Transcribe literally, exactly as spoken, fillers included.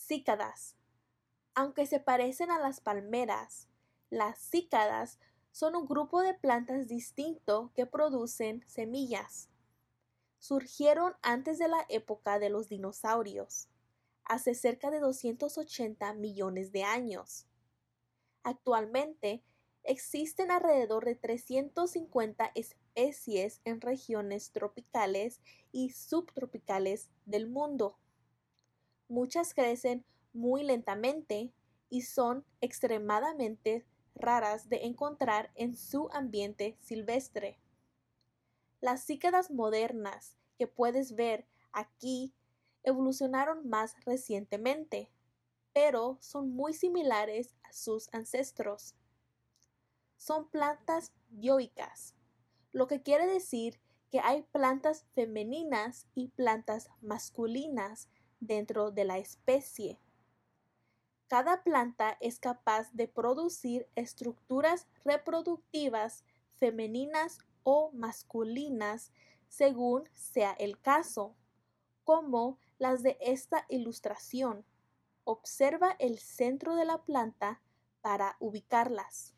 Cícadas. Aunque se parecen a las palmeras, las cícadas son un grupo de plantas distinto que producen semillas. Surgieron antes de la época de los dinosaurios, hace cerca de doscientos ochenta millones de años. Actualmente existen alrededor de trescientas cincuenta especies en regiones tropicales y subtropicales del mundo. Muchas crecen muy lentamente y son extremadamente raras de encontrar en su ambiente silvestre. Las cícadas modernas que puedes ver aquí evolucionaron más recientemente, pero son muy similares a sus ancestros. Son plantas dioicas, lo que quiere decir que hay plantas femeninas y plantas masculinas dentro de la especie. Cada planta es capaz de producir estructuras reproductivas femeninas o masculinas según sea el caso, como las de esta ilustración. Observa el centro de la planta para ubicarlas.